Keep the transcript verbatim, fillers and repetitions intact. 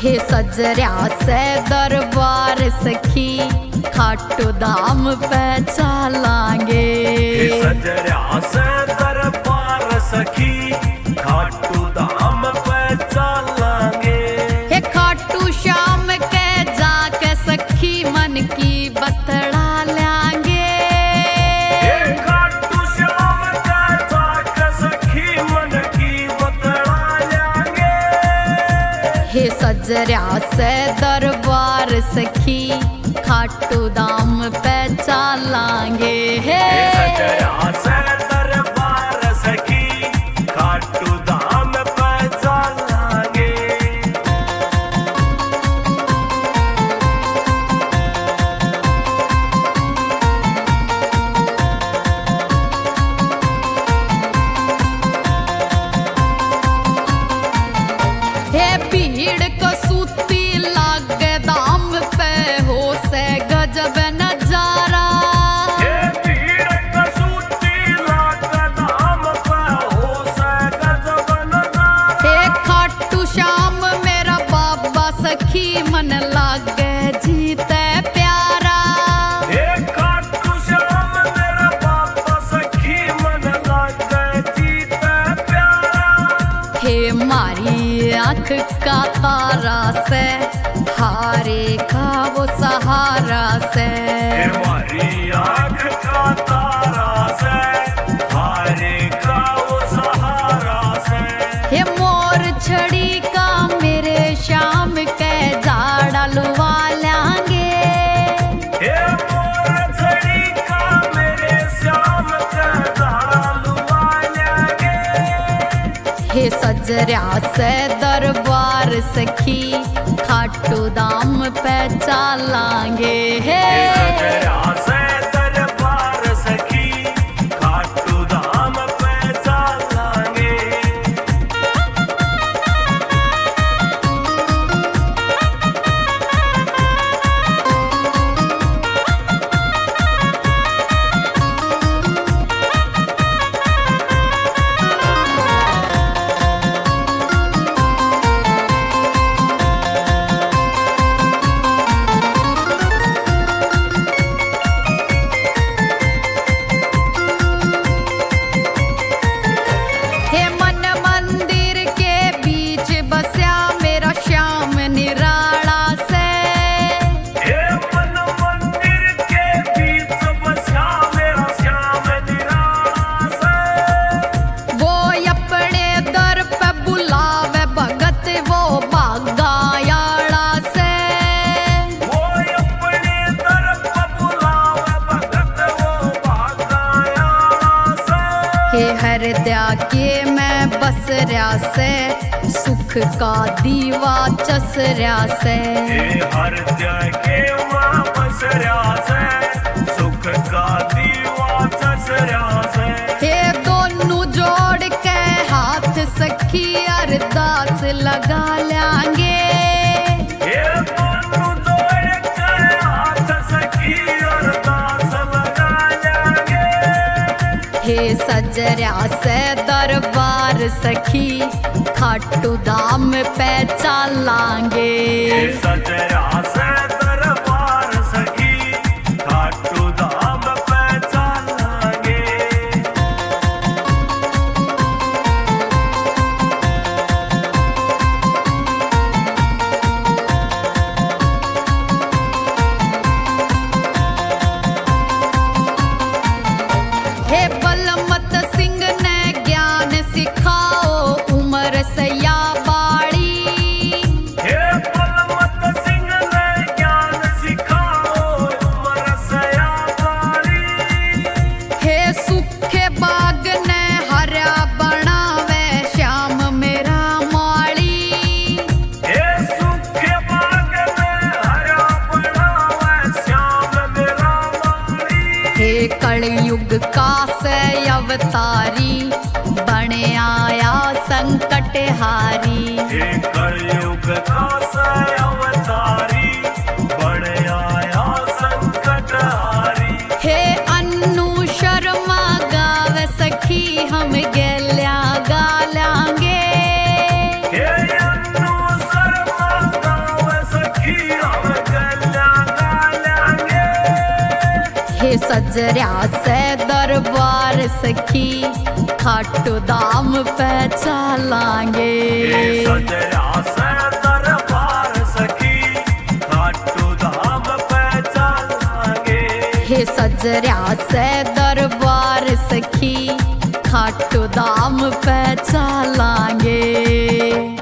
हे सजर्या से दरबार सखी खाटू धाम पे चलांगे। हे सजर्या से दरबार सखी खाटू धाम पे चलांगे। हे खाटू श्याम के जाके सखी मन की बतड़ा लांगे। हे खाटू श्याम के जाके सखी मन की बतड़ा लांगे। हे सजर्या से दरबार सखी खाटू धाम पे चलांगे। हे सजर्या से दरबार सखी खाटू धाम पे चलांगे। हे भीड़ को सूती लागे दाम पे हो से गजब नजारा। हे भीड़ को सूती लागे दाम पे हो से गजब नजारा। हे खाटू श्याम मेरा बाबा सखी मन लागे जीते प्यारा। हे खाटू श्याम मेरा बाबा सखी मन लागे जीते प्यारा। हे मारी आँख का तारा से हारे का वो सहारा से। हमारी आँख का तारा से हारे का वो सहारा से। हे मोर छड़ी का मेरे श्याम के झाड़ा लुवा लांगे। हे मोर छड़ी का मेरे श्याम के झाड़ा लुवा लांगे। हे सजर्या से दरबार सखी खाटू धाम पे चलांगे। हे सजर्या से दरबार सखी खाटू धाम पे चलांगे। हे मन मंदिर के बीच बस्या मेरा श्याम निराला से। हे मन मंदिर के बीच बसा मेरा श्याम निराला से। वो अपने दर पे बुलावे भगत वो बागायाड़ा से। वो अपने तरफ बुलावे भगत वो बागायाड़ा से। हे हरद्या के मैं बस रहा से सुख का दीवा चस रहा से। हे हरद्या के मां बसर्या से सुख का दीवा चसर्या से। हे दोनों जोड़ के हाथ सखी अरदास लगा लांगे। हे दोनों जोड़ के हाथ सखी अरदास लगा लांगे। हे सजर्या से दरबार सखी खाटू धाम पे चलांगे। हे सजर्या से दरबार सखी खाटू धाम पे चलांगे। हे बलमत सिंह ने ज्ञान सिखाओ उम्र सया बाड़ी। हे बलवंत सिंह ने ज्ञान सिखाओ उम्र सया बारी। हे सुखे बाग ने हरा बनावे श्याम मेरा माली। हे सूखे बाग में हरा बनावे श्याम मेरा माली। हे कलयुग का से अवतारी बने आया संकट हारी। हे कलयुग का से अवतारी बड़े आया संकट हारी। हे अन्नू शर्मा गावे सखी हम गेल्या गालांगे। हे अन्नू शर्मा सजरिया से दरबार सखी खाटू धाम पे चलांगे। सजरिया से दरबार सखी खाटू धाम पे चलांगे। हे सजरिया से दरबार सखी खाटू धाम पे चलांगे।